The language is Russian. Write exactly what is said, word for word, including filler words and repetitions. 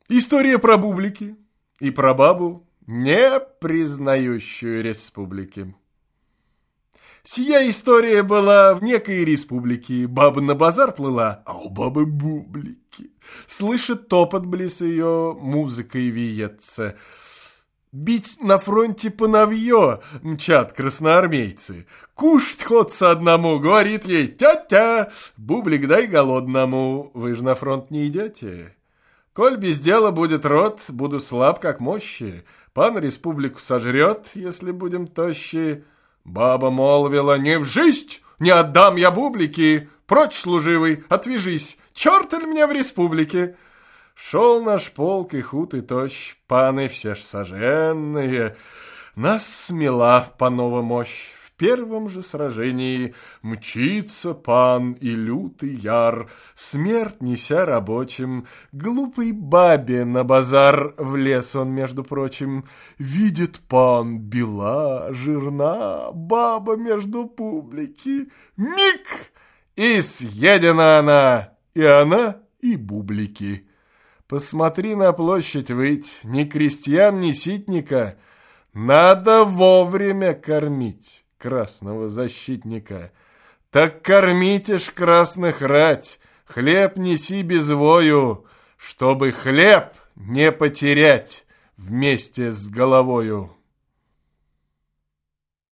История про бублики и про бабу, не признающую республики. Сия история была в некой республике. Баба на базар плыла, а у бабы бублики. Слышит топот близ ее, музыкой виется. Бить на фронте по навье мчат красноармейцы. Кушать ходца одному, говорит ей: тя-тя, бублик дай голодному. Вы же на фронт не идете. Коль без дела будет род, буду слаб, как мощи. Пан республику сожрет, если будем тощи. Баба молвила: не в жизнь, не отдам я бублики. Прочь, служивый, отвяжись, черт ли мне в республике. Шел наш полк и худ и тощ, паны все ж соженные. Нас смела панова мощь. В первом же сражении мчится пан и лютый яр, смерть неся рабочим. Глупой бабе на базар влез он, между прочим. Видит пан, бела, жирна, баба между публики. Миг! И съедена она, и она, и бублики. Посмотри на площадь выть, ни крестьян, ни ситника. Надо вовремя кормить красного защитника. Так кормите ж красных рать, хлеб неси без вою, чтобы хлеб не потерять вместе с головою.